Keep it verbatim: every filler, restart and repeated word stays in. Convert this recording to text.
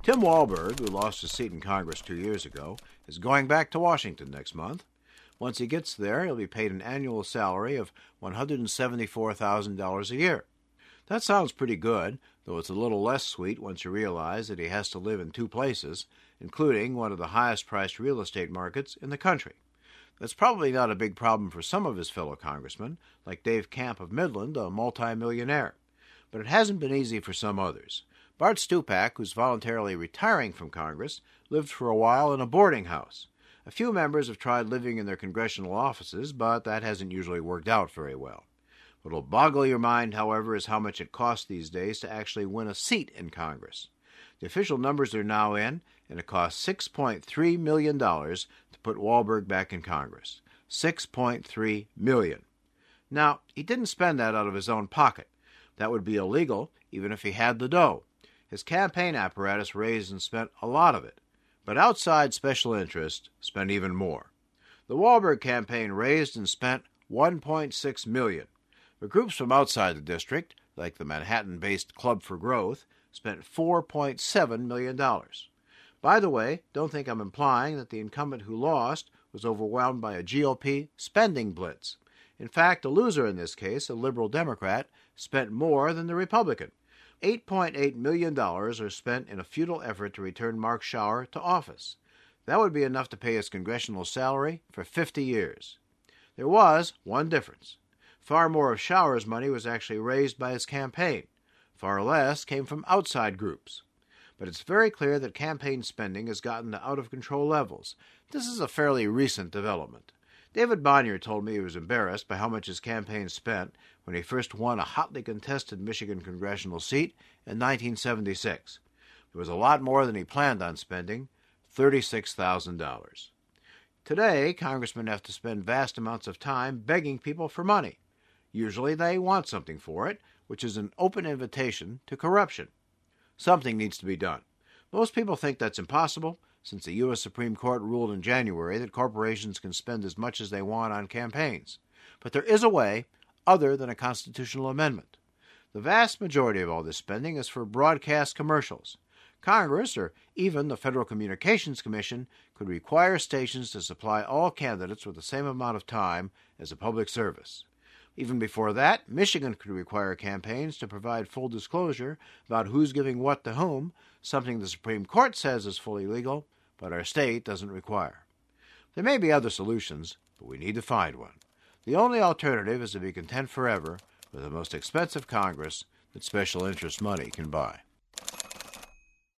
Tim Walberg, who lost his seat in Congress two years ago, is going back to Washington next month. Once he gets there, he'll be paid an annual salary of one hundred seventy-four thousand dollars a year. That sounds pretty good, though it's a little less sweet once you realize that he has to live in two places, including one of the highest-priced real estate markets in the country. That's probably not a big problem for some of his fellow congressmen, like Dave Camp of Midland, a multimillionaire. But it hasn't been easy for some others. Bart Stupak, who's voluntarily retiring from Congress, lived for a while in a boarding house. A few members have tried living in their congressional offices, but that hasn't usually worked out very well. What'll boggle your mind, however, is how much it costs these days to actually win a seat in Congress. The official numbers are now in, and it costs six point three million dollars to put Walberg back in Congress. six point three million dollars. Now, he didn't spend that out of his own pocket. That would be illegal, even if he had the dough. His campaign apparatus raised and spent a lot of it. But outside special interests spent even more. The Walberg campaign raised and spent one point six million dollars. But groups from outside the district, like the Manhattan-based Club for Growth, spent four point seven million dollars. By the way, don't think I'm implying that the incumbent who lost was overwhelmed by a G O P spending blitz. In fact, the loser in this case, a liberal Democrat, spent more than the Republican. eight point eight million dollars are spent in a futile effort to return Mark Schauer to office. That would be enough to pay his congressional salary for fifty years. There was one difference. Far more of Schauer's money was actually raised by his campaign. Far less came from outside groups. But it's very clear that campaign spending has gotten to out-of-control levels. This is a fairly recent development. David Bonnier told me he was embarrassed by how much his campaign spent when he first won a hotly contested Michigan congressional seat in nineteen seventy-six. It was a lot more than he planned on spending, thirty-six thousand dollars. Today, congressmen have to spend vast amounts of time begging people for money. Usually they want something for it, which is an open invitation to corruption. Something needs to be done. Most people think that's impossible, since the U S Supreme Court ruled in January that corporations can spend as much as they want on campaigns. But there is a way other than a constitutional amendment. The vast majority of all this spending is for broadcast commercials. Congress, or even the Federal Communications Commission, could require stations to supply all candidates with the same amount of time as a public service. Even before that, Michigan could require campaigns to provide full disclosure about who's giving what to whom, something the Supreme Court says is fully legal, but our state doesn't require. There may be other solutions, but we need to find one. The only alternative is to be content forever with the most expensive Congress that special interest money can buy.